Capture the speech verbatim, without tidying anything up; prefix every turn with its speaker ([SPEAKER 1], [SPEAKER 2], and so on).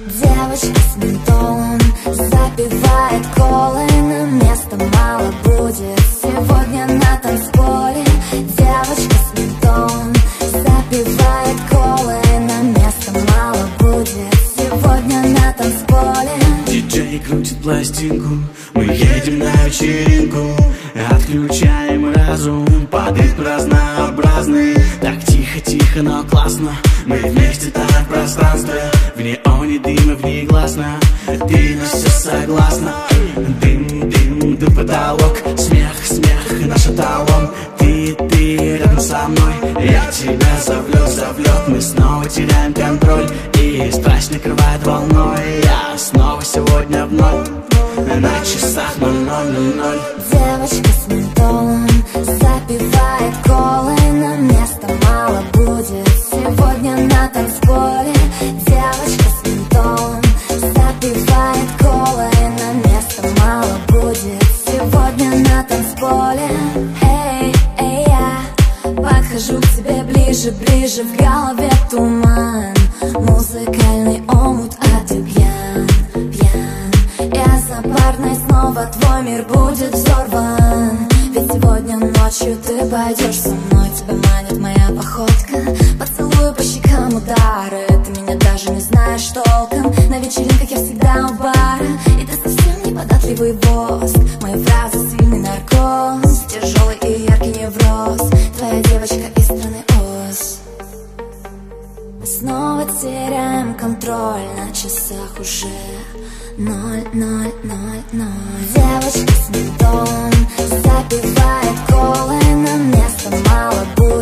[SPEAKER 1] Девочка с ментолом запивает колы, на места мало будет сегодня на танцполе. Девочка с ментолом запивает колы, на места мало будет сегодня на танцполе.
[SPEAKER 2] Диджей крутит пластинку, мы едем на вечеринку, отключаем разум, падает разнообразный. Так тихо-тихо, но классно, мы вместе так в пространстве, в неоне дыма внегласно, ты на все согласна. Дым, дым, дым, потолок, смех, смех, наш эталон. Ты, ты рядом со мной, я тебя зовлю, зовлет. Мы снова теряем контроль, и страсть накрывает волной. Я снова сегодня вновь на часах ноль ноль ноль ноль.
[SPEAKER 1] Девочка с ментолом запивает колы, на места мало будет сегодня на танцполе. Девочка с ментолом запивает колы, на места мало будет сегодня на танцполе. Эй, эй, я подхожу к тебе ближе, ближе, в голове туман, музыкальный омут, а ты пьян, пьян. Я за парной, снова твой мир будет взорван. Ведь сегодня ночью ты пойдешь со мной, тебя манит моя походка, поцелуй по щекам, удары. Ты меня даже не знаешь толком, на вечеринках я всегда у бара, и ты совсем не податливый воск. Мои фразы сильный наркоз, тяжелый и яркий невроз. Твоя девочка из страны Оз. Мы снова теряем контроль, на часах уже ноль ноль ноль ноль. Девочка с ментолом запивает колы, на места мало будет